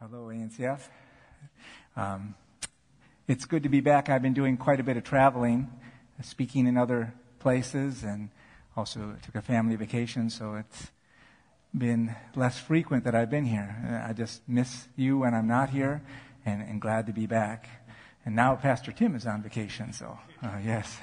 Hello, ANCF. It's good to be back. I've been doing quite a bit of traveling, speaking in other places, and also took a family vacation, so it's been less frequent that I've been here. I just miss you when I'm not here, and glad to be back. And now Pastor Tim is on vacation, so yes.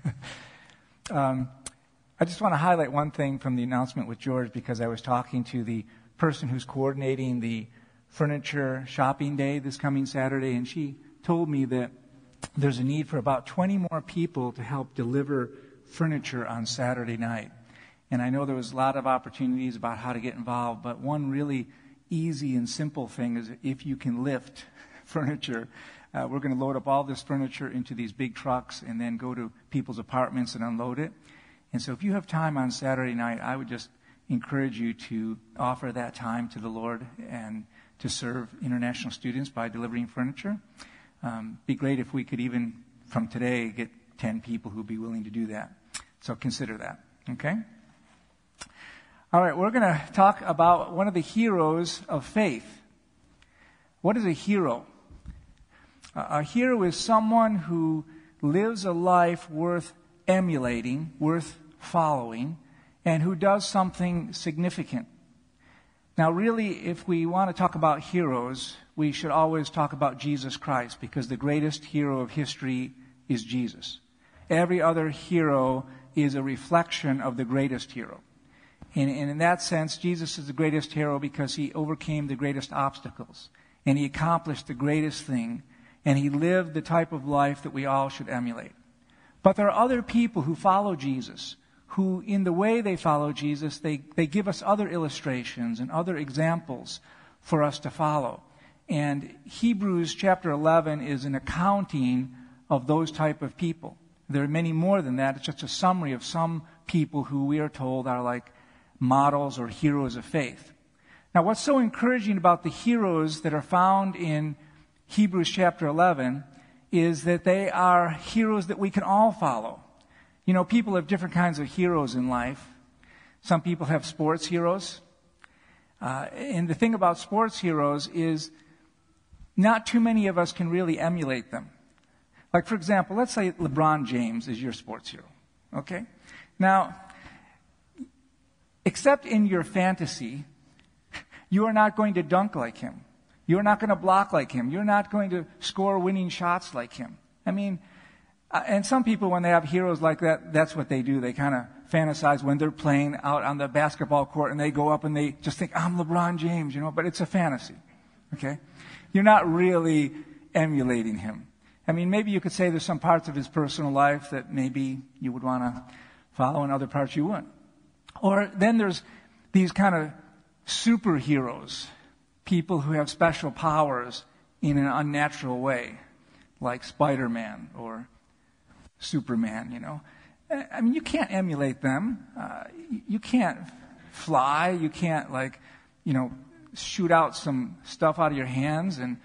I just want to highlight one thing from the announcement with George, because I was talking to the person who's coordinating the furniture shopping day this coming Saturday, and she told me that there's a need for about 20 more people to help deliver furniture on Saturday night. And I know there was a lot of opportunities about how to get involved, but one really easy and simple thing is if you can lift furniture. We're going to load up all this furniture into these big trucks and then go to people's apartments and unload it. And so if you have time on Saturday night, I would just encourage you to offer that time to the Lord and to serve international students by delivering furniture. Be great if we could even from today get 10 people who'd be willing to do that. So consider that, okay? All right, we're going to talk about one of the heroes of faith. What is a hero? A hero is someone who lives a life worth emulating, worth following, and who does something significant. Now, really, if we want to talk about heroes, we should always talk about Jesus Christ, because the greatest hero of history is Jesus. Every other hero is a reflection of the greatest hero. And in that sense, Jesus is the greatest hero because he overcame the greatest obstacles, and he accomplished the greatest thing, and he lived the type of life that we all should emulate. But there are other people who follow Jesus, who in the way they follow Jesus, they give us other illustrations and other examples for us to follow. And Hebrews chapter 11 is an accounting of those type of people. There are many more than that. It's just a summary of some people who we are told are like models or heroes of faith. Now, what's so encouraging about the heroes that are found in Hebrews chapter 11 is that they are heroes that we can all follow. You know, people have different kinds of heroes in life. Some people have sports heroes. And the thing about sports heroes is not too many of us can really emulate them. Like, for example, let's say LeBron James is your sports hero. Okay? Now, except in your fantasy, you are not going to dunk like him. You're not going to block like him. You're not going to score winning shots like him. I mean, and some people, when they have heroes like that, that's what they do. They kind of fantasize when they're playing out on the basketball court and they go up and they just think, I'm LeBron James, you know, but it's a fantasy. Okay? You're not really emulating him. I mean, maybe you could say there's some parts of his personal life that maybe you would want to follow and other parts you wouldn't. Or then there's these kind of superheroes, people who have special powers in an unnatural way, like Spider-Man or Superman, you know. I mean, you can't emulate them. You can't fly. You can't, like, you know, shoot out some stuff out of your hands. And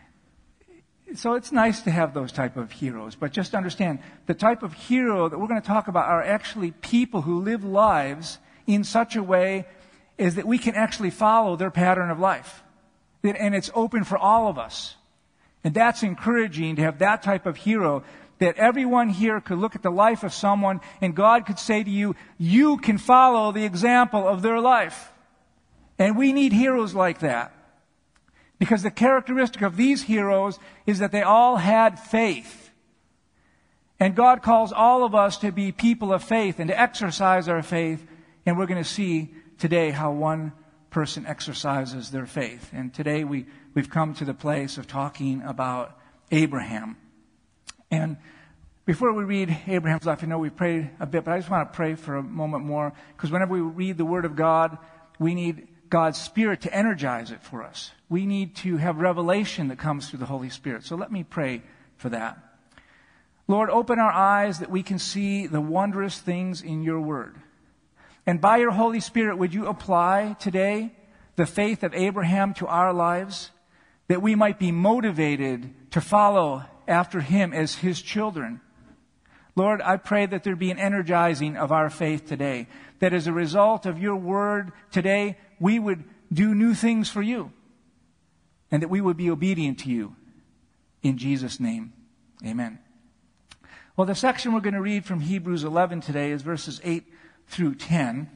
so it's nice to have those type of heroes. But just understand, the type of hero that we're going to talk about are actually people who live lives in such a way as that we can actually follow their pattern of life. And it's open for all of us. And that's encouraging to have that type of hero, that everyone here could look at the life of someone and God could say to you, you can follow the example of their life. And we need heroes like that. Because the characteristic of these heroes is that they all had faith. And God calls all of us to be people of faith and to exercise our faith. And we're going to see today how one person exercises their faith. And today we've come to the place of talking about Abraham. And before we read Abraham's life, I know we prayed a bit, but I just want to pray for a moment more, because whenever we read the Word of God, we need God's Spirit to energize it for us. We need to have revelation that comes through the Holy Spirit. So let me pray for that. Lord, open our eyes that we can see the wondrous things in your Word. And by your Holy Spirit, would you apply today the faith of Abraham to our lives, that we might be motivated to follow after him as his children. Lord, I pray that there be an energizing of our faith today, that as a result of your word today, we would do new things for you. and that we would be obedient to you. In Jesus' name, amen. Well, the section we're going to read from Hebrews 11 today is verses 8 through 10.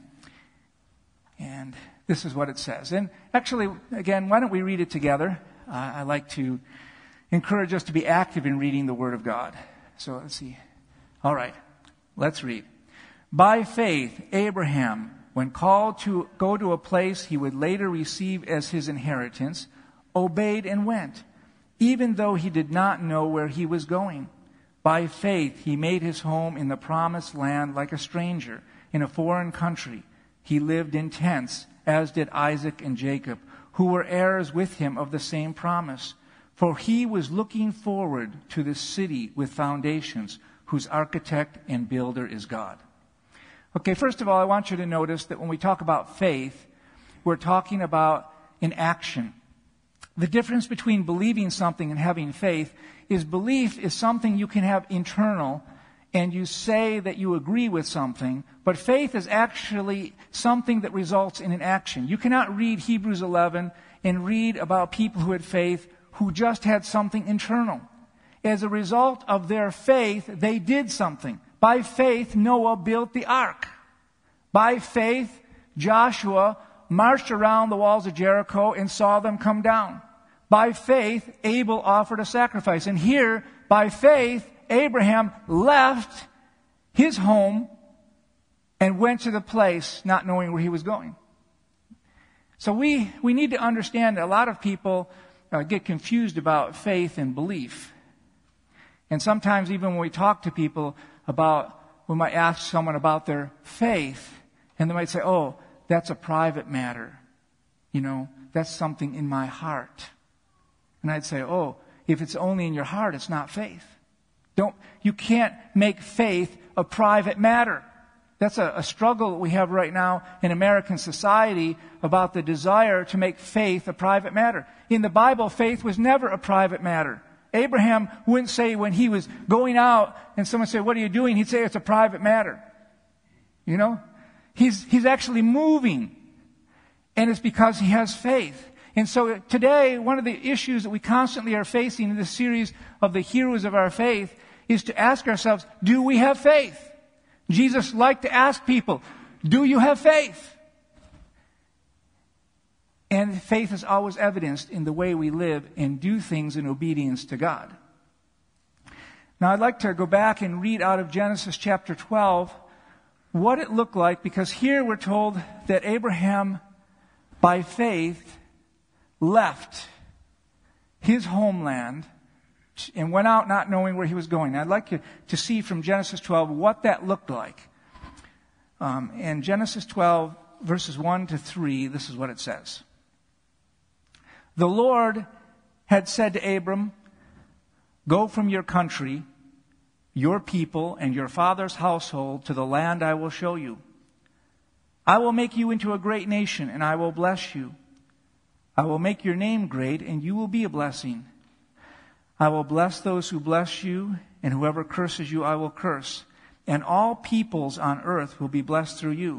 And this is what it says. And actually, again, why don't we read it together? I like to encourage us to be active in reading the Word of God. So let's see. All right, let's read. By faith, Abraham, when called to go to a place he would later receive as his inheritance, obeyed and went, even though he did not know where he was going. By faith, he made his home in the promised land like a stranger in a foreign country. He lived in tents, as did Isaac and Jacob, who were heirs with him of the same promise. For he was looking forward to the city with foundations, whose architect and builder is God. Okay, first of all, I want you to notice that when we talk about faith, we're talking about an action. The difference between believing something and having faith is belief is something you can have internal, and you say that you agree with something, but faith is actually something that results in an action. You cannot read Hebrews 11 and read about people who had faith who just had something internal. As a result of their faith, they did something. By faith, Noah built the ark. By faith, Joshua marched around the walls of Jericho and saw them come down. By faith, Abel offered a sacrifice. And here, by faith, Abraham left his home and went to the place not knowing where he was going. So we need to understand that a lot of people get confused about faith and belief. And sometimes even when we talk to people about, we might ask someone about their faith, and they might say, oh, that's a private matter. You know, that's something in my heart. And I'd say, oh, if it's only in your heart, it's not faith. You can't make faith a private matter. That's a struggle that we have right now in American society about the desire to make faith a private matter. In the Bible, faith was never a private matter. Abraham wouldn't say when he was going out and someone said, what are you doing? He'd say it's a private matter. You know? He's actually moving. And it's because he has faith. And so today, one of the issues that we constantly are facing in this series of the heroes of our faith is to ask ourselves, do we have faith? Jesus liked to ask people, do you have faith? And faith is always evidenced in the way we live and do things in obedience to God. Now I'd like to go back and read out of Genesis chapter 12 what it looked like, because here we're told that Abraham, by faith, left his homeland and went out not knowing where he was going. I'd like you to see from Genesis 12 what that looked like. In Genesis 12, verses 1 to 3, this is what it says. The Lord had said to Abram, go from your country, your people, and your father's household to the land I will show you. I will make you into a great nation, and I will bless you. I will make your name great, and you will be a blessing. I will bless those who bless you, and whoever curses you I will curse. And all peoples on earth will be blessed through you.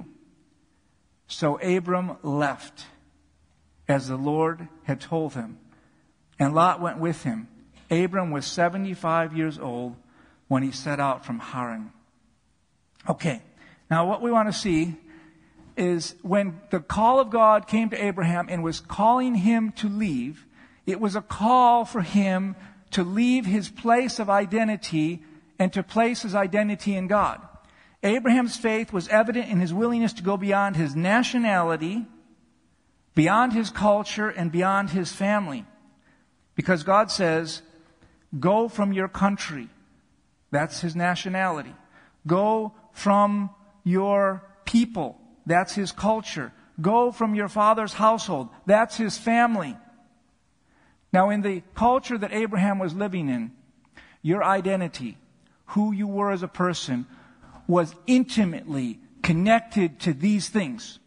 So Abram left, as the Lord had told him, and Lot went with him. Abram was 75 years old when he set out from Haran. Okay, now what we want to see is when the call of God came to Abraham and was calling him to leave, it was a call for him to leave his place of identity and to place his identity in God. Abraham's faith was evident in his willingness to go beyond his nationality, beyond his culture, and beyond his family. Because God says, go from your country. That's his nationality. Go from your people. That's his culture. Go from your father's household. That's his family. Now, in the culture that Abraham was living in, your identity, who you were as a person, was intimately connected to these things.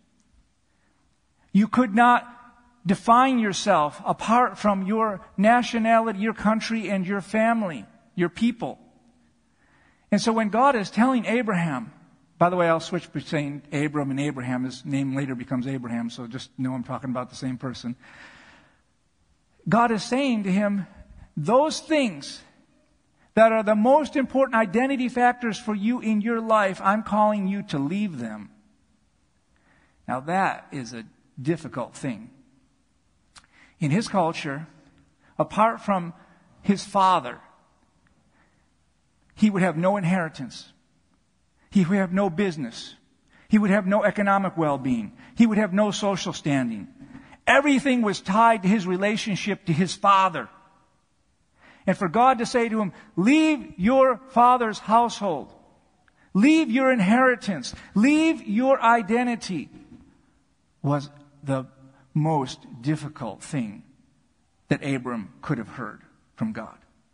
You could not define yourself apart from your nationality, your country, and your family, your people. And so when God is telling Abraham, by the way, I'll switch between Abram and Abraham. His name later becomes Abraham, so just know I'm talking about the same person. God is saying to him, those things that are the most important identity factors for you in your life, I'm calling you to leave them. Now that is a difficult thing. In his culture, apart from his father, he would have no inheritance. He would have no business. He would have no economic well-being. He would have no social standing. Everything was tied to his relationship to his father. And for God to say to him, leave your father's household, leave your inheritance, leave your identity, was the most difficult thing that Abram could have heard from God.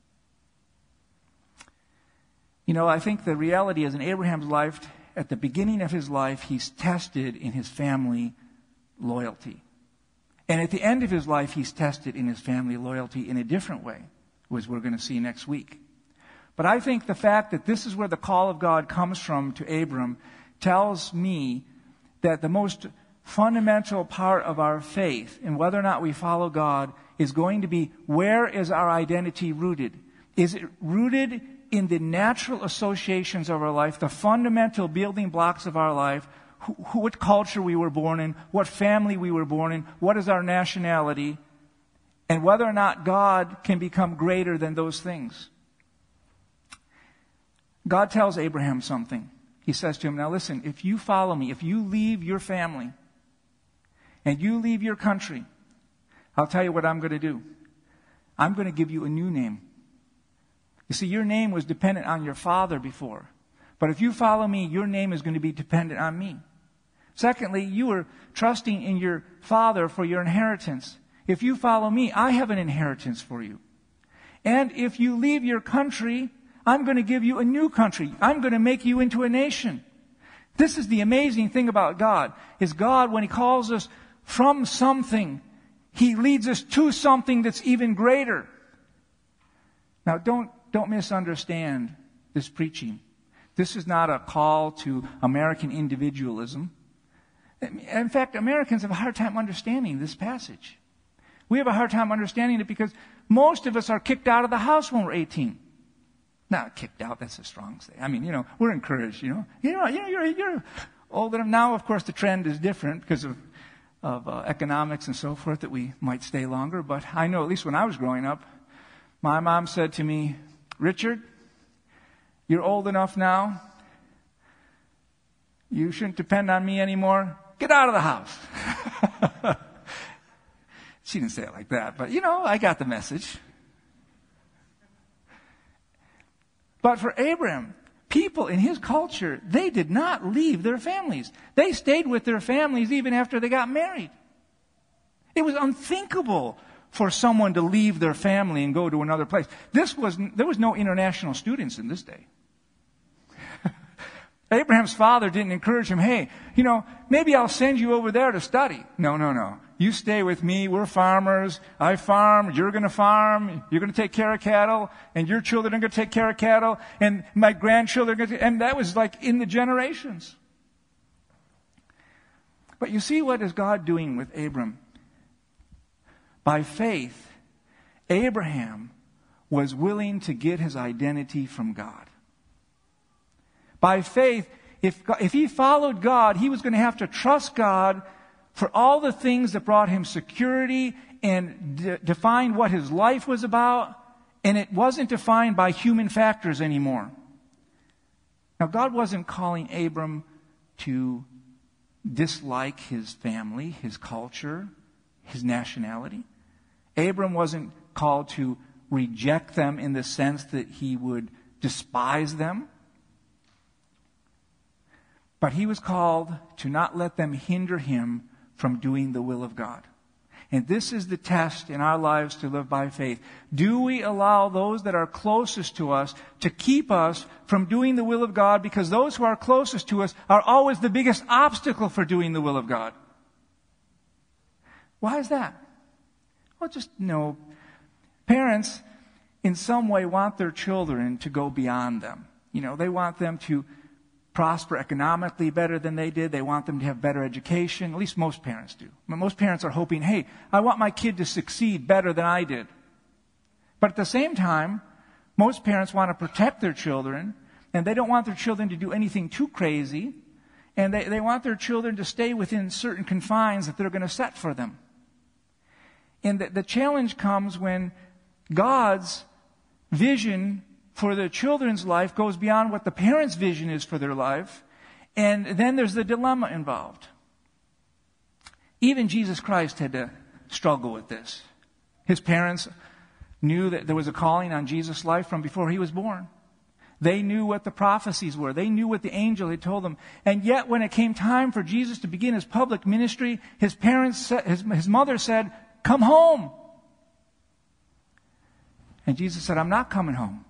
You know, I think the reality is in Abraham's life, at the beginning of his life, he's tested in his family loyalty. And at the end of his life, he's tested in his family loyalty in a different way, as we're going to see next week. But I think the fact that this is where the call of God comes from to Abram tells me that the most fundamental part of our faith and whether or not we follow God is going to be, where is our identity rooted? Is it rooted in the natural associations of our life, the fundamental building blocks of our life, what culture we were born in, what family we were born in, what is our nationality, and whether or not God can become greater than those things? God tells Abraham something. He says to him, now listen, if you follow me, if you leave your family, and you leave your country, I'll tell you what I'm going to do. I'm going to give you a new name. You see, your name was dependent on your father before. But if you follow me, your name is going to be dependent on me. Secondly, you were trusting in your father for your inheritance. If you follow me, I have an inheritance for you. And if you leave your country, I'm going to give you a new country. I'm going to make you into a nation. This is the amazing thing about God, is God, when He calls us from something, He leads us to something that's even greater. Now, don't misunderstand this preaching. This is not a call to American individualism. In fact, Americans have a hard time understanding this passage. We have a hard time understanding it because most of us are kicked out of the house when we're 18. Not kicked out, that's a strong say. I mean, we're encouraged, You're old enough. Now, of course, the trend is different because of economics and so forth, that we might stay longer. But I know, at least when I was growing up, my mom said to me, Richard, you're old enough now. You shouldn't depend on me anymore. Get out of the house. She didn't say it like that, but I got the message. But for Abraham, people in his culture, they did not leave their families. They stayed with their families even after they got married. It was unthinkable for someone to leave their family and go to another place. There was no international students in this day. Abraham's father didn't encourage him, hey, maybe I'll send you over there to study. No. You stay with me. We're farmers. I farm. You're going to farm. You're going to take care of cattle. And your children are going to take care of cattle. And my grandchildren are going to... And that was like in the generations. But you see, what is God doing with Abram? By faith, Abraham was willing to get his identity from God. By faith, if he followed God, he was going to have to trust God for all the things that brought him security and defined what his life was about. And it wasn't defined by human factors anymore. Now, God wasn't calling Abram to dislike his family, his culture, his nationality. Abram wasn't called to reject them in the sense that he would despise them. But he was called to not let them hinder him from doing the will of God. And this is the test in our lives to live by faith. Do we allow those that are closest to us to keep us from doing the will of God, because those who are closest to us are always the biggest obstacle for doing the will of God? Why is that? Well, parents in some way want their children to go beyond them. They want them to prosper economically better than they did. They want them to have better education. At least most parents do. Most parents are hoping, hey, I want my kid to succeed better than I did. But at the same time, most parents want to protect their children, and they don't want their children to do anything too crazy, and they want their children to stay within certain confines that they're going to set for them. And the challenge comes when God's vision for the children's life goes beyond what the parents' vision is for their life, and then there's the dilemma involved. Even Jesus Christ had to struggle with this. His parents knew that there was a calling on Jesus' life from before he was born. They knew what the prophecies were. They knew what the angel had told them. And yet when it came time for Jesus to begin his public ministry, his mother said, "Come home." And Jesus said, "I'm not coming home."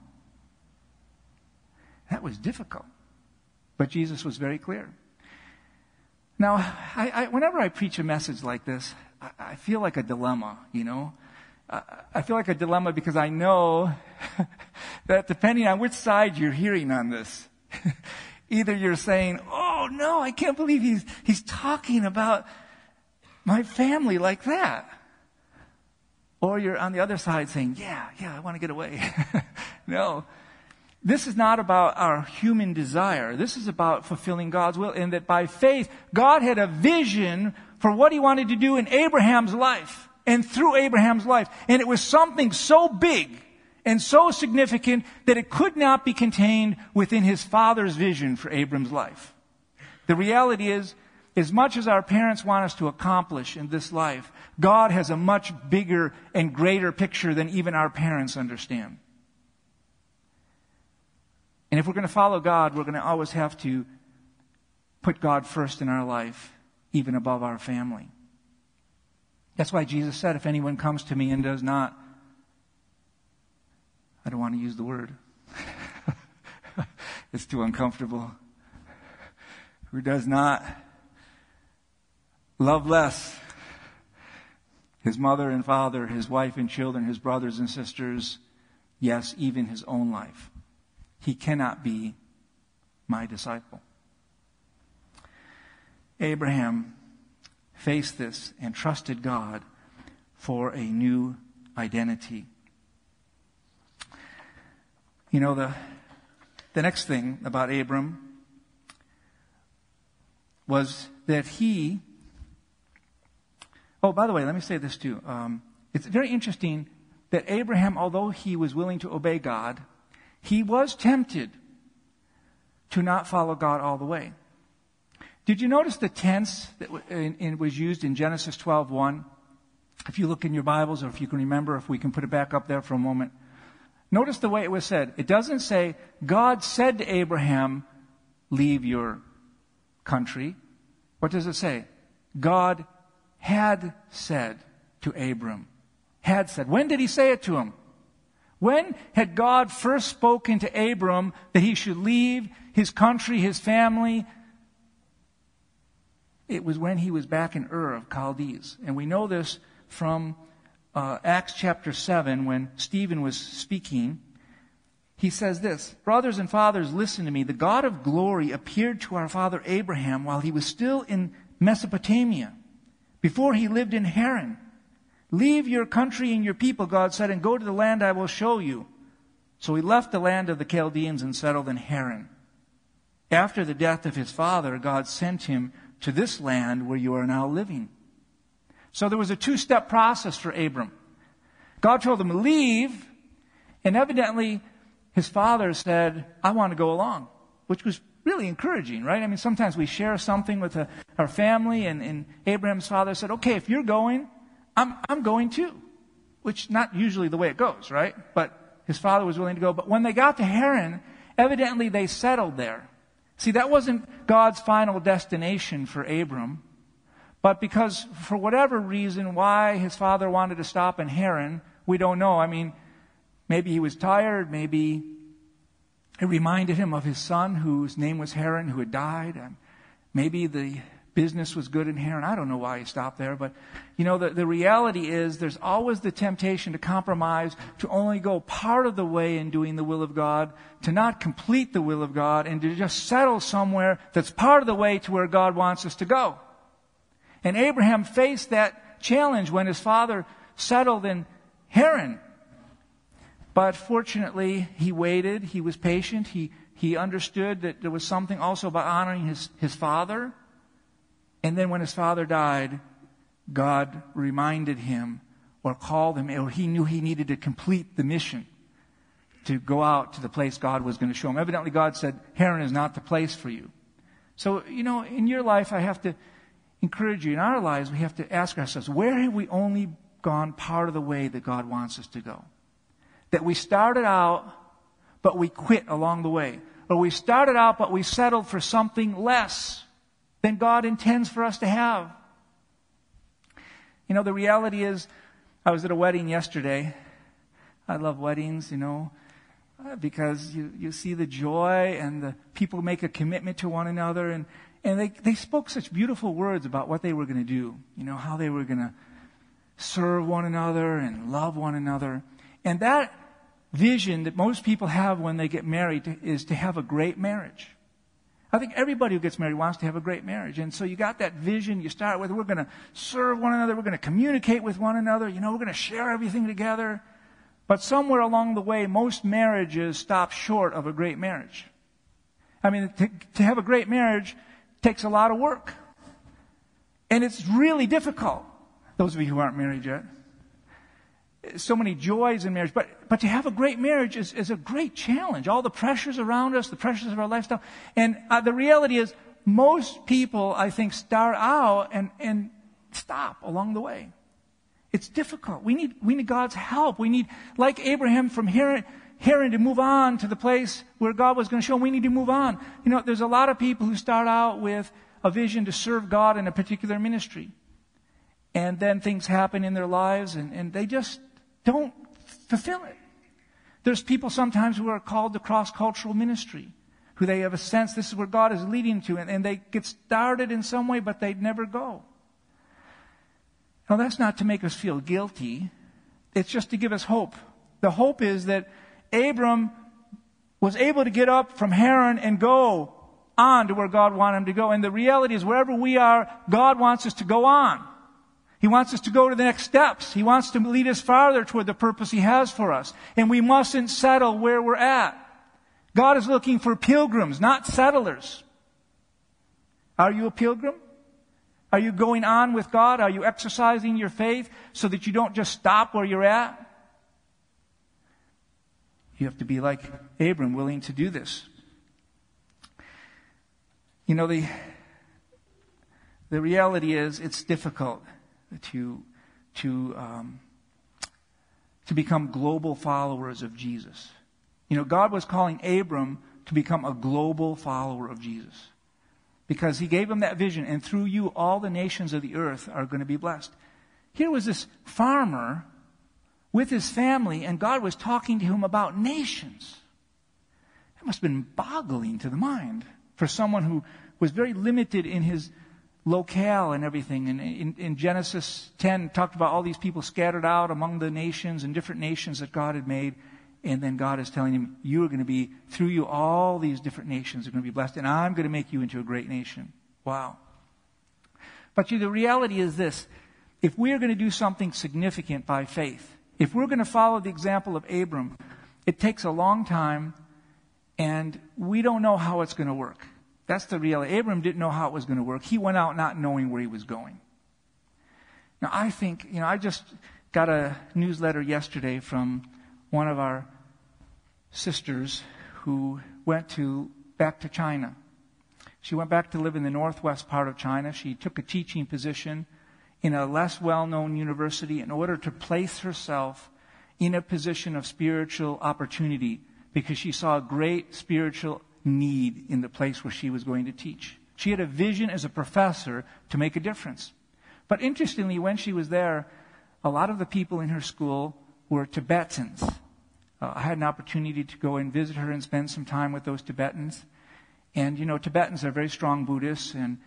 That was difficult. But Jesus was very clear. Now, whenever I preach a message like this, I feel like a dilemma, you know. I feel like a dilemma because I know that depending on which side you're hearing on this, either you're saying, "Oh no, I can't believe he's talking about my family like that," or you're on the other side saying, yeah, I want to get away. No. This is not about our human desire. This is about fulfilling God's will, and that by faith, God had a vision for what he wanted to do in Abraham's life and through Abraham's life. And it was something so big and so significant that it could not be contained within his father's vision for Abram's life. The reality is, as much as our parents want us to accomplish in this life, God has a much bigger and greater picture than even our parents understand. And if we're going to follow God, we're going to always have to put God first in our life, even above our family. That's why Jesus said, if anyone comes to me and does not, I don't want to use the word. It's too uncomfortable. Who does not love less his mother and father, his wife and children, his brothers and sisters, yes, even his own life, he cannot be my disciple. Abraham faced this and trusted God for a new identity. You know, the next thing about Abram was that he... Oh, by the way, let me say this too. It's very interesting that Abraham, although he was willing to obey God, he was tempted to not follow God all the way. Did you notice the tense that was used in Genesis 12:1? If you look in your Bibles, or if you can remember, if we can put it back up there for a moment. Notice the way it was said. It doesn't say, God said to Abraham, leave your country. What does it say? God had said to Abram. Had said. When did he say it to him? When had God first spoken to Abram that he should leave his country, his family? It was when he was back in Ur of Chaldees. And we know this from Acts chapter 7 when Stephen was speaking. He says this, brothers and fathers, listen to me. The God of glory appeared to our father Abraham while he was still in Mesopotamia, before he lived in Haran. Leave your country and your people, God said, and go to the land I will show you. So he left the land of the Chaldeans and settled in Haran. After the death of his father, God sent him to this land where you are now living. So there was a two-step process for Abram. God told him to leave, and evidently his father said, I want to go along, which was really encouraging, right? I mean, sometimes we share something with our family, and Abraham's father said, okay, if you're going, I'm going too, which not usually the way it goes, right? But his father was willing to go. But when they got to Haran, evidently they settled there. See, that wasn't God's final destination for Abram. But because, for whatever reason, why his father wanted to stop in Haran, we don't know. I mean, maybe he was tired. Maybe it reminded him of his son, whose name was Haran, who had died. And maybe the business was good in Haran. I don't know why he stopped there, but the reality is there's always the temptation to compromise, to only go part of the way in doing the will of God, to not complete the will of God, and to just settle somewhere that's part of the way to where God wants us to go. And Abraham faced that challenge when his father settled in Haran. But fortunately, he waited, he was patient, he understood that there was something also about honoring his father. And then when his father died, God reminded him or called him, or he knew he needed to complete the mission to go out to the place God was going to show him. Evidently, God said, Haran is not the place for you. So, in your life, I have to encourage you. In our lives, we have to ask ourselves, where have we only gone part of the way that God wants us to go? That we started out, but we quit along the way. Or we started out, but we settled for something less than God intends for us to have. The reality is, I was at a wedding yesterday. I love weddings, because you see the joy and the people make a commitment to one another. And they spoke such beautiful words about what they were going to do. How they were going to serve one another and love one another. And that vision that most people have when they get married is to have a great marriage. I think everybody who gets married wants to have a great marriage. And so you got that vision. You start with, we're going to serve one another. We're going to communicate with one another. We're going to share everything together. But somewhere along the way, most marriages stop short of a great marriage. I mean, to have a great marriage takes a lot of work. And it's really difficult. Those of you who aren't married yet. So many joys in marriage. But to have a great marriage is a great challenge. All the pressures around us, the pressures of our lifestyle. And the reality is, most people, I think, start out and stop along the way. It's difficult. We need God's help. We need, like Abraham from Haran to move on to the place where God was going to show him. We need to move on. There's a lot of people who start out with a vision to serve God in a particular ministry. And then things happen in their lives and they just don't fulfill it. There's people sometimes who are called to cross-cultural ministry, who they have a sense this is where God is leading to, and they get started in some way, but they never go. Now, that's not to make us feel guilty. It's just to give us hope. The hope is that Abram was able to get up from Haran and go on to where God wanted him to go. And the reality is, wherever we are, God wants us to go on. He wants us to go to the next steps. He wants to lead us farther toward the purpose He has for us. And we mustn't settle where we're at. God is looking for pilgrims, not settlers. Are you a pilgrim? Are you going on with God? Are you exercising your faith so that you don't just stop where you're at? You have to be like Abram, willing to do this. The reality is it's difficult to become global followers of Jesus. God was calling Abram to become a global follower of Jesus because He gave him that vision, and through you all the nations of the earth are going to be blessed. Here was this farmer with his family, and God was talking to him about nations. That must have been boggling to the mind for someone who was very limited in his locale and everything. And in Genesis 10, talked about all these people scattered out among the nations and different nations that God had made. And then God is telling him, you are going to be, through you, all these different nations are going to be blessed. And I'm going to make you into a great nation. Wow. But the reality is this. If we are going to do something significant by faith, if we're going to follow the example of Abram, it takes a long time, and we don't know how it's going to work. That's the reality. Abram didn't know how it was going to work. He went out not knowing where he was going. Now, I think, I just got a newsletter yesterday from one of our sisters who went back to China. She went back to live in the northwest part of China. She took a teaching position in a less well-known university in order to place herself in a position of spiritual opportunity because she saw a great spiritual need in the place where she was going to teach. She had a vision as a professor to make a difference. But interestingly, when she was there, a lot of the people in her school were Tibetans. I had an opportunity to go and visit her and spend some time with those Tibetans. And, Tibetans are very strong Buddhists, and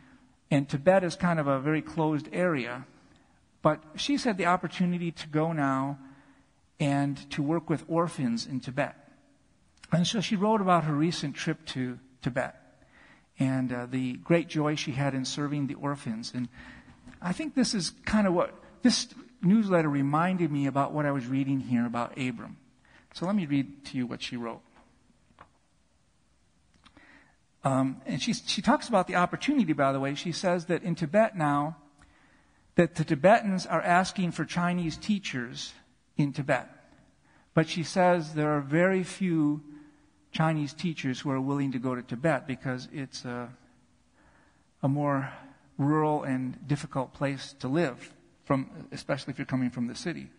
And Tibet is kind of a very closed area. But she's had the opportunity to go now and to work with orphans in Tibet. And so she wrote about her recent trip to Tibet and the great joy she had in serving the orphans. And I think this is kind of what this newsletter reminded me about what I was reading here about Abram. So let me read to you what she wrote. And she talks about the opportunity, by the way. She says that in Tibet now, that the Tibetans are asking for Chinese teachers in Tibet. But she says there are very few Chinese teachers who are willing to go to Tibet because it's a more rural and difficult place to live, especially if you're coming from the city.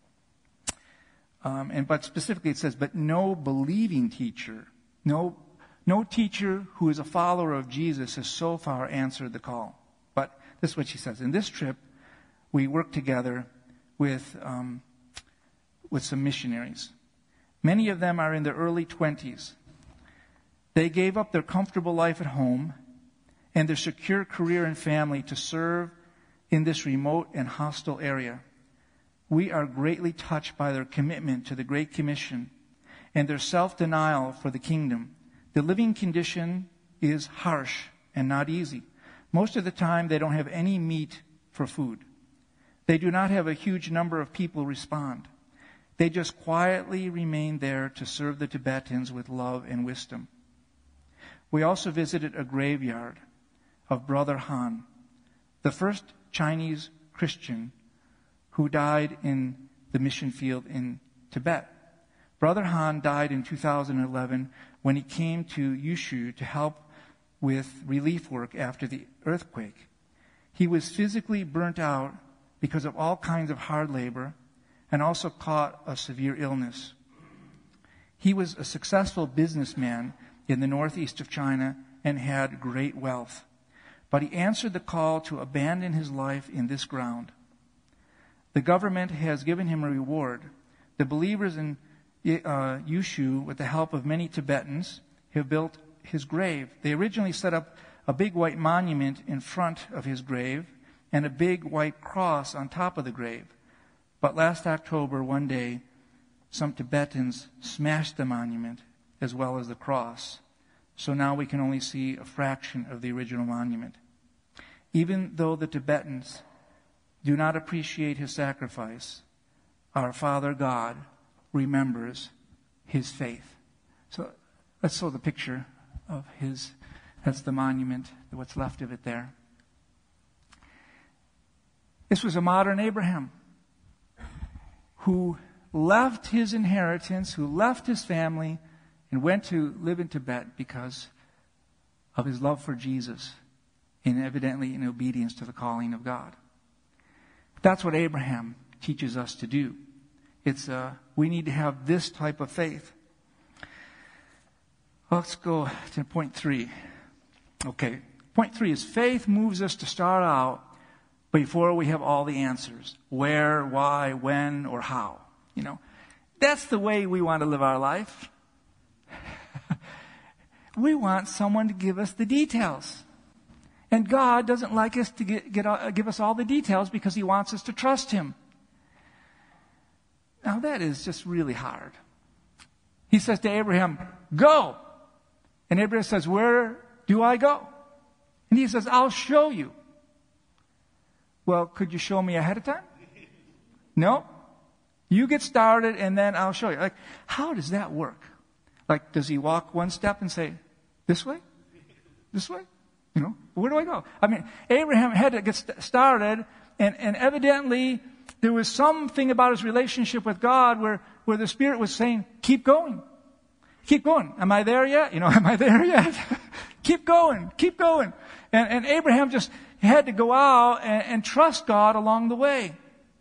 But specifically it says, but no believing teacher, no teacher who is a follower of Jesus has so far answered the call. But this is what she says. In this trip, we worked together with some missionaries. Many of them are in their early 20s. They gave up their comfortable life at home and their secure career and family to serve in this remote and hostile area. We are greatly touched by their commitment to the Great Commission and their self-denial for the kingdom. The living condition is harsh and not easy. Most of the time, they don't have any meat for food. They do not have a huge number of people respond. They just quietly remain there to serve the Tibetans with love and wisdom. We also visited a graveyard of Brother Han, the first Chinese Christian who died in the mission field in Tibet. Brother Han died in 2011 when he came to Yushu to help with relief work after the earthquake. He was physically burnt out because of all kinds of hard labor and also caught a severe illness. He was a successful businessman in the northeast of China and had great wealth. But he answered the call to abandon his life in this ground. The government has given him a reward. The believers in Yushu, with the help of many Tibetans, have built his grave. They originally set up a big white monument in front of his grave and a big white cross on top of the grave. But last October, one day, some Tibetans smashed the monument as well as the cross. So now we can only see a fraction of the original monument. Even though the Tibetans do not appreciate his sacrifice, our Father God remembers his faith. So let's show the picture of his, that's the monument, what's left of it there. This was a modern Abraham who left his inheritance, who left his family, and went to live in Tibet because of his love for Jesus and evidently in obedience to the calling of God. That's what Abraham teaches us to do. We need to have this type of faith. Let's go to point 3. Okay, point 3 is faith moves us to start out before we have all the answers. Where, why, when, or how. That's the way we want to live our life. We want someone to give us the details. And God doesn't like us to give us all the details because He wants us to trust Him. Now that is just really hard. He says to Abraham, go. And Abraham says, where do I go? And he says, I'll show you. Well, could you show me ahead of time? No. You get started and then I'll show you. Like, how does that work? Like, does he walk one step and say, this way? This way? Where do I go? I mean, Abraham had to get started, and evidently there was something about his relationship with God where the Spirit was saying, keep going. Keep going. Am I there yet? Am I there yet? Keep going. Keep going. And Abraham just had to go out and trust God along the way.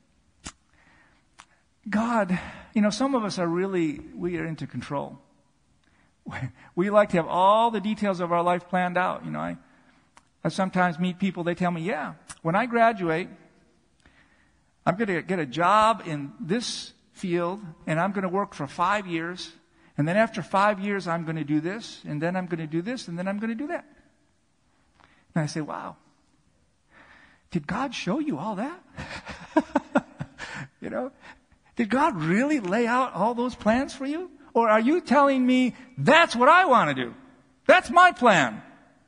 God, some of us we are into control. We like to have all the details of our life planned out. I sometimes meet people, they tell me, yeah, when I graduate, I'm going to get a job in this field, and I'm going to work for 5 years, and then after 5 years, I'm going to do this, and then I'm going to do this, and then I'm going to do that. And I say, wow, did God show you all that? You know, did God really lay out all those plans for you? Or are you telling me that's what I want to do? That's my plan.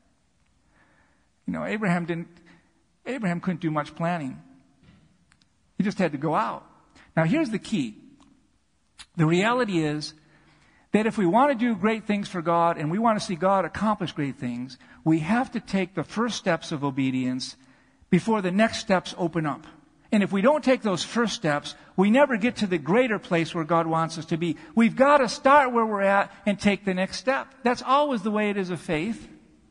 You know, Abraham couldn't do much planning. He just had to go out. Now here's the key. The reality is that if we want to do great things for God and we want to see God accomplish great things, we have to take the first steps of obedience before the next steps open up. And if we don't take those first steps, we never get to the greater place where God wants us to be. We've got to start where we're at and take the next step. That's always the way it is of faith.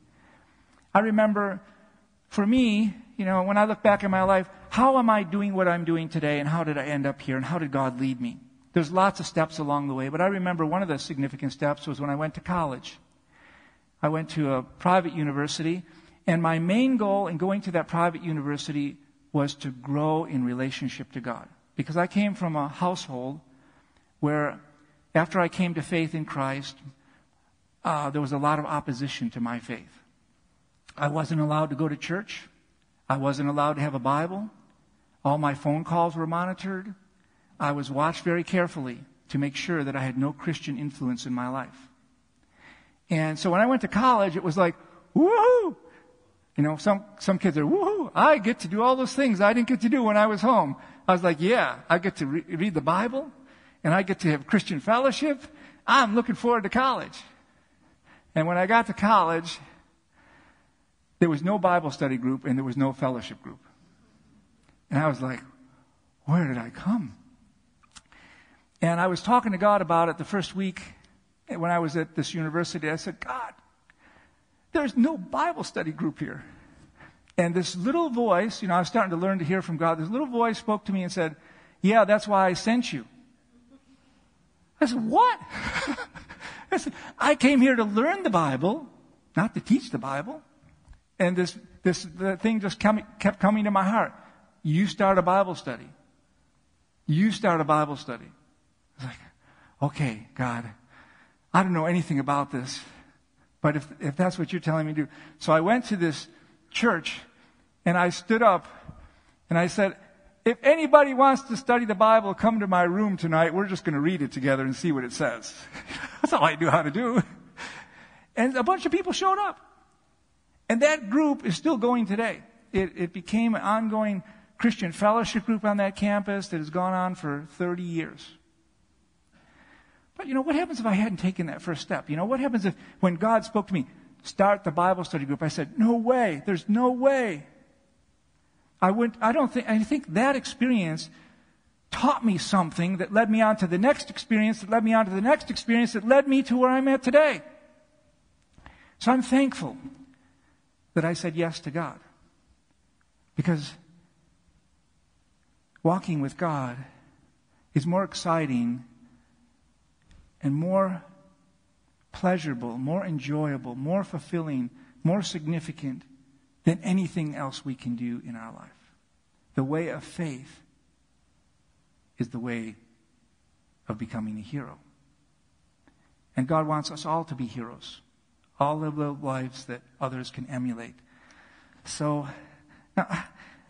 I remember, for me, you know, when I look back in my life, how am I doing what I'm doing today, and how did I end up here, and how did God lead me? There's lots of steps along the way, but I remember one of the significant steps was when I went to college. I went to a private university, and my main goal in going to that private university was to grow in relationship to God. Because I came from a household where, after I came to faith in Christ, there was a lot of opposition to my faith. I wasn't allowed to go to church. I wasn't allowed to have a Bible. All my phone calls were monitored. I was watched very carefully to make sure that I had no Christian influence in my life. And so when I went to college, it was like, woohoo! You know, some kids are, woohoo! I get to do all those things I didn't get to do when I was home. I was like, yeah, I get to read the Bible, and I get to have Christian fellowship. I'm looking forward to college. And when I got to college, there was no Bible study group and there was no fellowship group. And I was like, where did I come? And I was talking to God about it the first week when I was at this university. I said, God, there's no Bible study group here. And this little voice, you know, I was starting to learn to hear from God. This little voice spoke to me and said, yeah, that's why I sent you. I said, what? I said, I came here to learn the Bible, not to teach the Bible. And the thing just kept coming to my heart. You start a Bible study. You start a Bible study. I was like, okay, God, I don't know anything about this, but if that's what you're telling me to do. So I went to this church, and I stood up, and I said, if anybody wants to study the Bible, come to my room tonight. We're just going to read it together and see what it says. That's all I knew how to do. And a bunch of people showed up. And that group is still going today. It became an ongoing Christian fellowship group on that campus that has gone on for 30 years. But, you know, what happens if I hadn't taken that first step? You know, what happens if when God spoke to me, start the Bible study group, I said, no way, there's no way. I think that experience taught me something that led me on to the next experience, that led me on to the next experience, that led me to where I'm at today. So I'm thankful that I said yes to God. Because walking with God is more exciting and more pleasurable, more enjoyable, more fulfilling, more significant than anything else we can do in our life. The way of faith is the way of becoming a hero. And God wants us all to be heroes. All of the lives that others can emulate. So, now,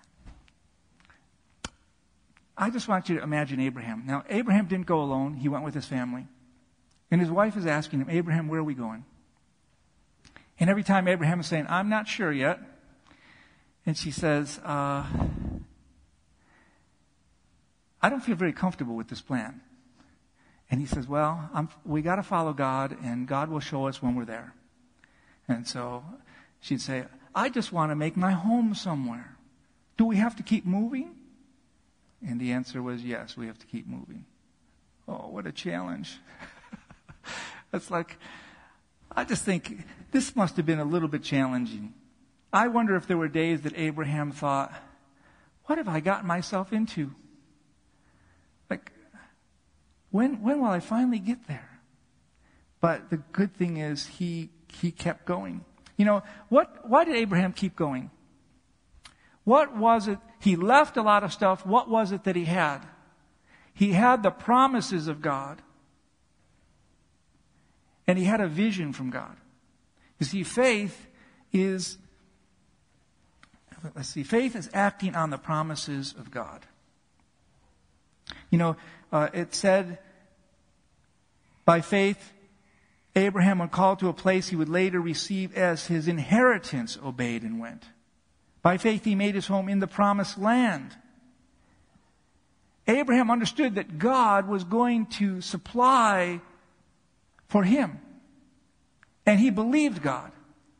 I just want you to imagine Abraham. Now, Abraham didn't go alone. He went with his family. And his wife is asking him, Abraham, where are we going? And every time Abraham is saying, I'm not sure yet. And she says, I don't feel very comfortable with this plan. And he says, well, we got to follow God, and God will show us when we're there. And so she'd say, I just want to make my home somewhere. Do we have to keep moving? And the answer was, yes, we have to keep moving. Oh, what a challenge. It's like, I just think this must have been a little bit challenging. I wonder if there were days that Abraham thought, what have I gotten myself into? Like, when will I finally get there? But the good thing is he kept going. You know, why did Abraham keep going? What was it? He left a lot of stuff. What was it that he had? He had the promises of God. And he had a vision from God. You see, faith is let's see. Faith is acting on the promises of God. It said, by faith, Abraham, when called to a place he would later receive as his inheritance, obeyed and went. By faith, he made his home in the promised land. Abraham understood that God was going to supply for him. And he believed God.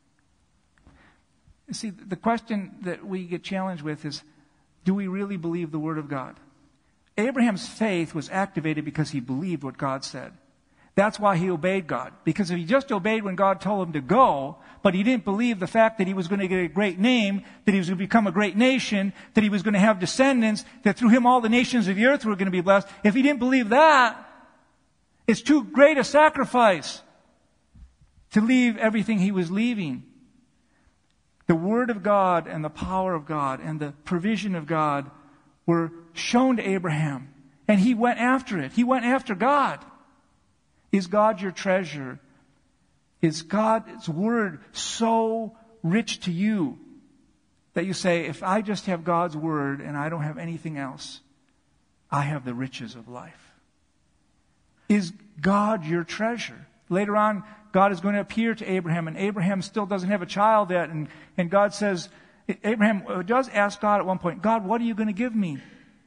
You see, the question that we get challenged with is, do we really believe the Word of God? Abraham's faith was activated because he believed what God said. That's why he obeyed God. Because if he just obeyed when God told him to go, but he didn't believe the fact that he was going to get a great name, that he was going to become a great nation, that he was going to have descendants, that through him all the nations of the earth were going to be blessed, if he didn't believe that, it's too great a sacrifice to leave everything he was leaving. The Word of God and the power of God and the provision of God were shown to Abraham. And he went after it. He went after God. Is God your treasure? Is God's Word so rich to you that you say, if I just have God's Word and I don't have anything else, I have the riches of life? Is God your treasure? Later on, God is going to appear to Abraham, and Abraham still doesn't have a child yet, and God says, Abraham does ask God at one point, God, what are you going to give me?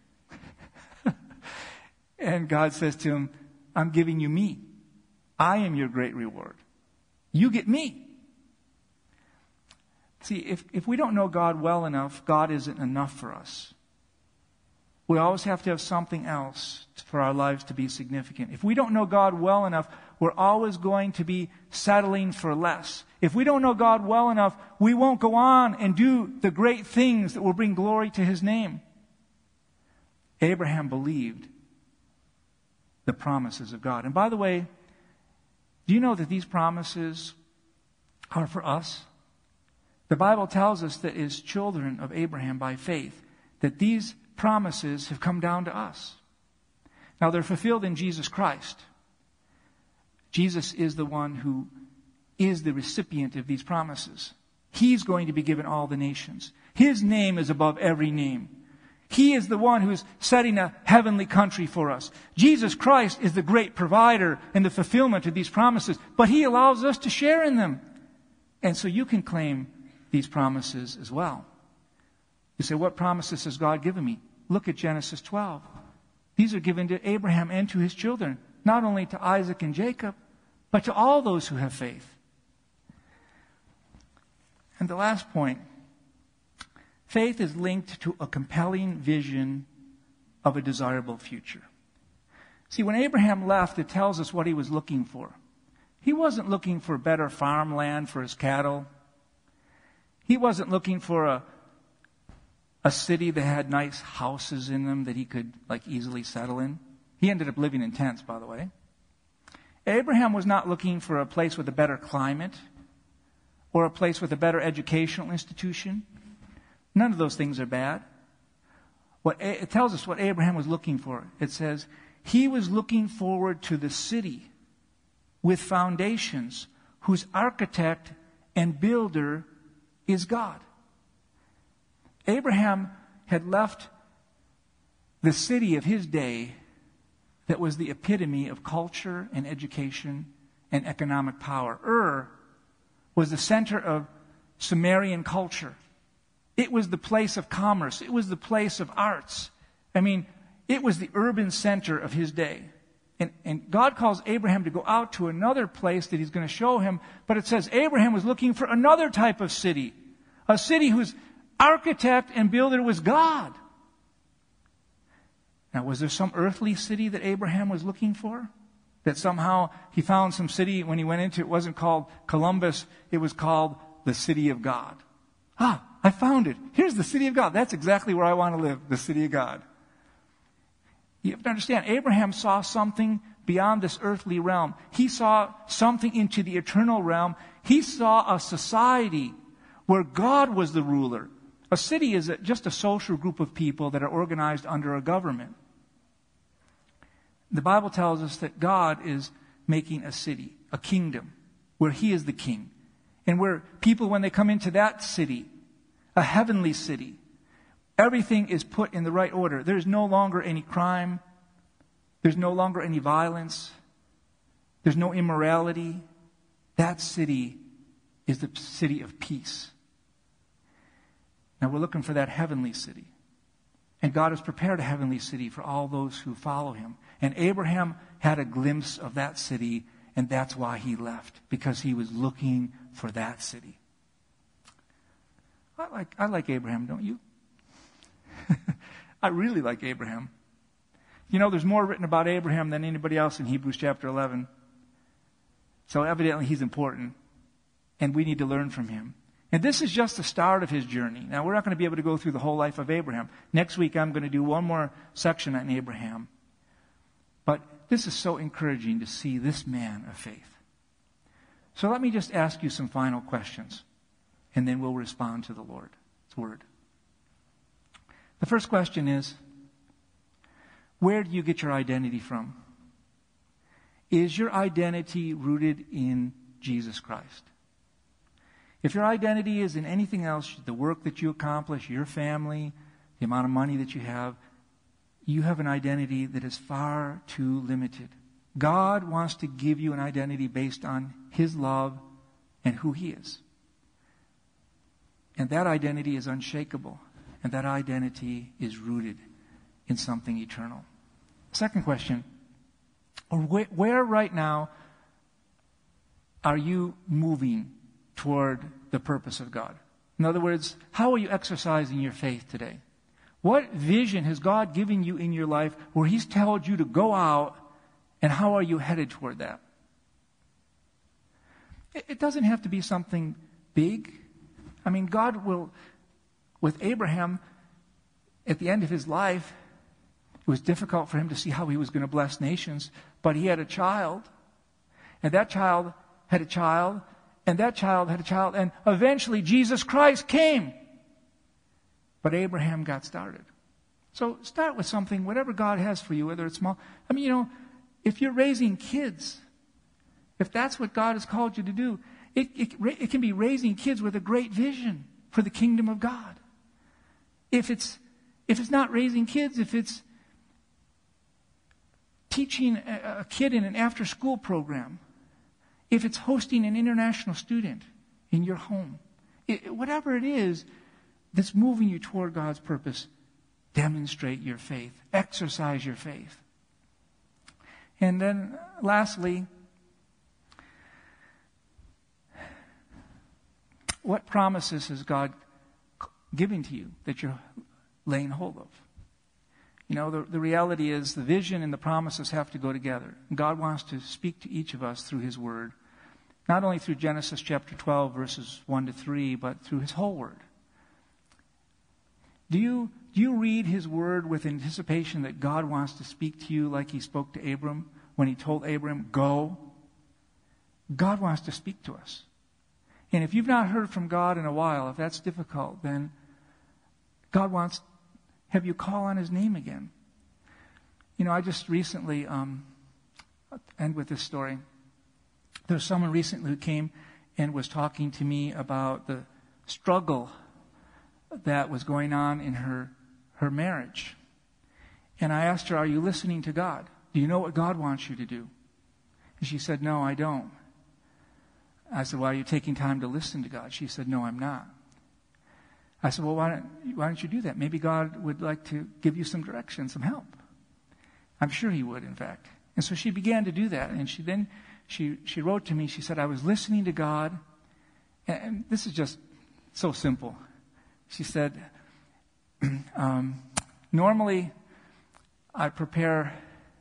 And God says to him, I'm giving you me. I am your great reward. You get me. See, if we don't know God well enough, God isn't enough for us. We always have to have something else for our lives to be significant. If we don't know God well enough, we're always going to be settling for less. If we don't know God well enough, we won't go on and do the great things that will bring glory to His name. Abraham believed the promises of God. And by the way, do you know that these promises are for us? The Bible tells us that as children of Abraham by faith, that these promises have come down to us. Now they're fulfilled in Jesus Christ. Jesus is the one who is the recipient of these promises. He's going to be given all the nations. His name is above every name. He is the one who's setting a heavenly country for us. Jesus Christ is the great provider and the fulfillment of these promises, but He allows us to share in them. And so you can claim these promises as well. You say, what promises has God given me? Look at Genesis 12. These are given to Abraham and to his children, not only to Isaac and Jacob, but to all those who have faith. And the last point, faith is linked to a compelling vision of a desirable future. See, when Abraham left, it tells us what he was looking for. He wasn't looking for better farmland for his cattle. He wasn't looking for a city that had nice houses in them that he could easily settle in. He ended up living in tents, by the way. Abraham was not looking for a place with a better climate or a place with a better educational institution. None of those things are bad. It tells us what Abraham was looking for. It says, he was looking forward to the city with foundations whose architect and builder is God. Abraham had left the city of his day that was the epitome of culture and education and economic power. Ur was the center of Sumerian culture. It was the place of commerce. It was the place of arts. It was the urban center of his day. And God calls Abraham to go out to another place that He's going to show him. But it says Abraham was looking for another type of city. A city whose architect and builder was God. Now, was there some earthly city that Abraham was looking for? That somehow he found some city when he went into it, wasn't called Columbus, it was called the city of God. I found it. Here's the city of God. That's exactly where I want to live, the city of God. You have to understand, Abraham saw something beyond this earthly realm. He saw something into the eternal realm. He saw a society where God was the ruler. A city is just a social group of people that are organized under a government. The Bible tells us that God is making a city, a kingdom, where He is the king. And where people, when they come into that city, a heavenly city. Everything is put in the right order. There's no longer any crime. There's no longer any violence. There's no immorality. That city is the city of peace. Now we're looking for that heavenly city. And God has prepared a heavenly city for all those who follow him. And Abraham had a glimpse of that city, and that's why he left, because he was looking for that city. I like Abraham, don't you? I really like Abraham. You know, there's more written about Abraham than anybody else in Hebrews chapter 11. So evidently he's important, and we need to learn from him. And this is just the start of his journey. Now, we're not going to be able to go through the whole life of Abraham. Next week, I'm going to do one more section on Abraham. But this is so encouraging to see this man of faith. So let me just ask you some final questions, and then we'll respond to the Lord's word. The first question is, where do you get your identity from? Is your identity rooted in Jesus Christ? If your identity is in anything else, the work that you accomplish, your family, the amount of money that you have an identity that is far too limited. God wants to give you an identity based on his love and who he is. And that identity is unshakable. And that identity is rooted in something eternal. Second question, where right now are you moving toward the purpose of God? In other words, how are you exercising your faith today? What vision has God given you in your life where he's told you to go out, and how are you headed toward that? It doesn't have to be something big. I mean, God will, with Abraham, at the end of his life, it was difficult for him to see how he was going to bless nations, but he had a child, and that child had a child, and that child had a child, and eventually Jesus Christ came. But Abraham got started. So start with something, whatever God has for you, whether it's small. I mean, you know, if you're raising kids, if that's what God has called you to do, it can be raising kids with a great vision for the kingdom of God. If it's not raising kids, if it's teaching a kid in an after-school program, if it's hosting an international student in your home, whatever it is that's moving you toward God's purpose, demonstrate your faith. Exercise your faith. And then lastly, what promises has God given to you that you're laying hold of? You know, the reality is the vision and the promises have to go together. God wants to speak to each of us through his word, not only through Genesis chapter 12, verses 1 to 3, but through his whole word. Do you read his word with anticipation that God wants to speak to you like he spoke to Abram when he told Abram, go? God wants to speak to us. And if you've not heard from God in a while, if that's difficult, then God wants to have you call on his name again. You know, I just recently, end with this story. There was someone recently who came and was talking to me about the struggle that was going on in her marriage. And I asked her, are you listening to God? Do you know what God wants you to do? And she said, no, I don't. I said, well, are you taking time to listen to God? She said, no, I'm not. I said, well, why don't you do that? Maybe God would like to give you some direction, some help. I'm sure he would, in fact. And so she began to do that. And she wrote to me, she said, I was listening to God. And this is just so simple. She said, normally I prepare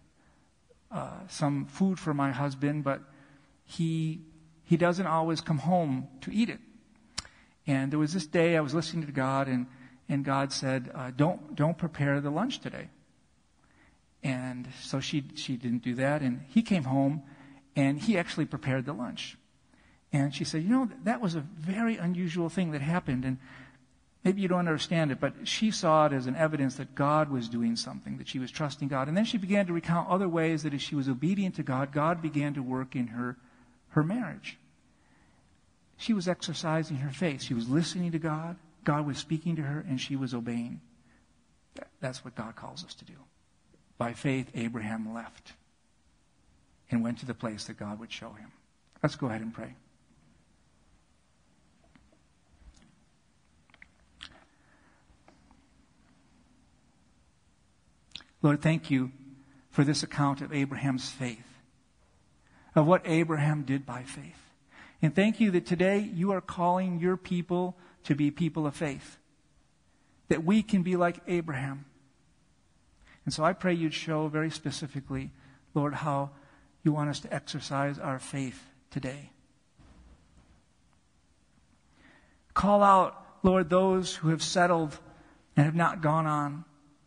some food for my husband, but he doesn't always come home to eat it. And there was this day I was listening to God, and God said, don't prepare the lunch today. And so she didn't do that, and he came home, and he actually prepared the lunch. And she said, you know, that was a very unusual thing that happened, and maybe you don't understand it, but she saw it as an evidence that God was doing something, that she was trusting God. And then she began to recount other ways that as she was obedient to God, God began to work in her marriage. She was exercising her faith. She was listening to God. God was speaking to her and she was obeying. That's what God calls us to do. By faith, Abraham left and went to the place that God would show him. Let's go ahead and pray. Lord, thank you for this account of Abraham's faith, of what Abraham did by faith. And thank you that today you are calling your people to be people of faith, that we can be like Abraham. And so I pray you'd show very specifically, Lord, how you want us to exercise our faith today. Call out, Lord, those who have settled and have not gone on.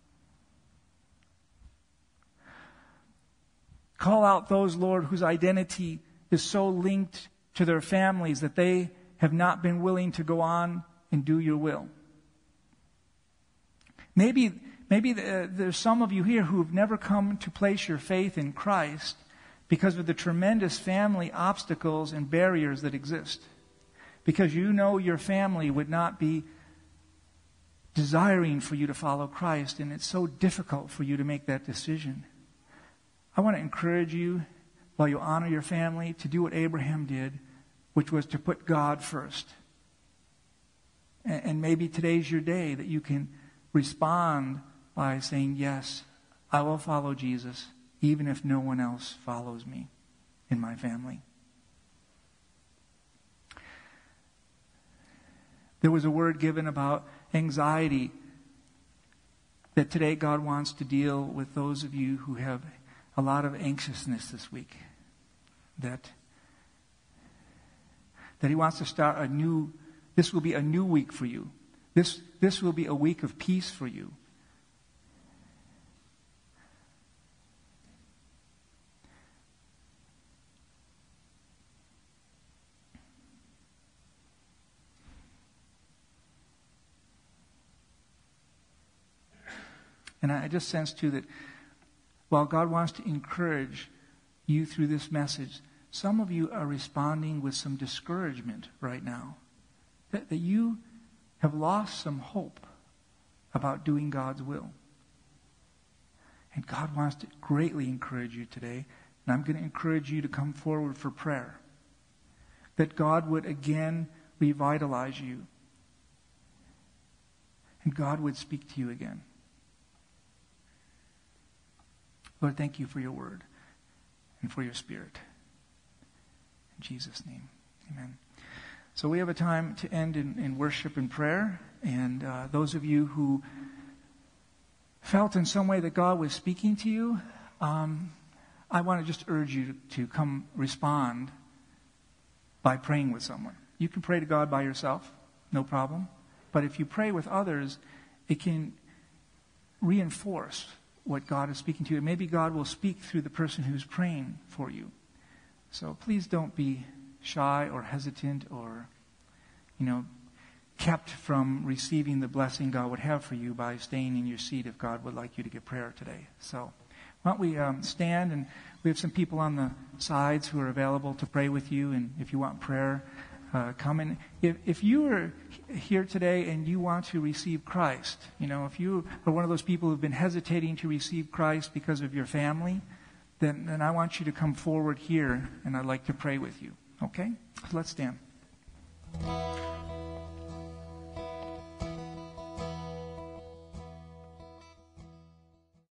Call out those, Lord, whose identity is so linked to their families that they have not been willing to go on and do your will. Maybe there's some of you here who have never come to place your faith in Christ because of the tremendous family obstacles and barriers that exist. Because you know your family would not be desiring for you to follow Christ, and it's so difficult for you to make that decision. I want to encourage you, while you honor your family, to do what Abraham did, which was to put God first. And maybe today's your day that you can respond by saying, yes, I will follow Jesus, even if no one else follows me in my family. There was a word given about anxiety, that today God wants to deal with those of you who have a lot of anxiousness this week. That He wants to start this will be a new week for you. This will be a week of peace for you. And I just sense too that while God wants to encourage you through this message, some of you are responding with some discouragement right now. That you have lost some hope about doing God's will. And God wants to greatly encourage you today. And I'm going to encourage you to come forward for prayer. That God would again revitalize you. And God would speak to you again. Lord, thank you for your word and for your Spirit. In Jesus' name, amen. So we have a time to end in worship and prayer. And those of you who felt in some way that God was speaking to you, I want to just urge you to come respond by praying with someone. You can pray to God by yourself, no problem. But if you pray with others, it can reinforce what God is speaking to you. And maybe God will speak through the person who's praying for you. So please don't be shy or hesitant or, kept from receiving the blessing God would have for you by staying in your seat if God would like you to get prayer today. So why don't we stand, and we have some people on the sides who are available to pray with you. And if you want prayer, come in. If you are here today and you want to receive Christ, if you are one of those people who've been hesitating to receive Christ because of your family, then I want you to come forward here, and I'd like to pray with you. Okay? So let's stand.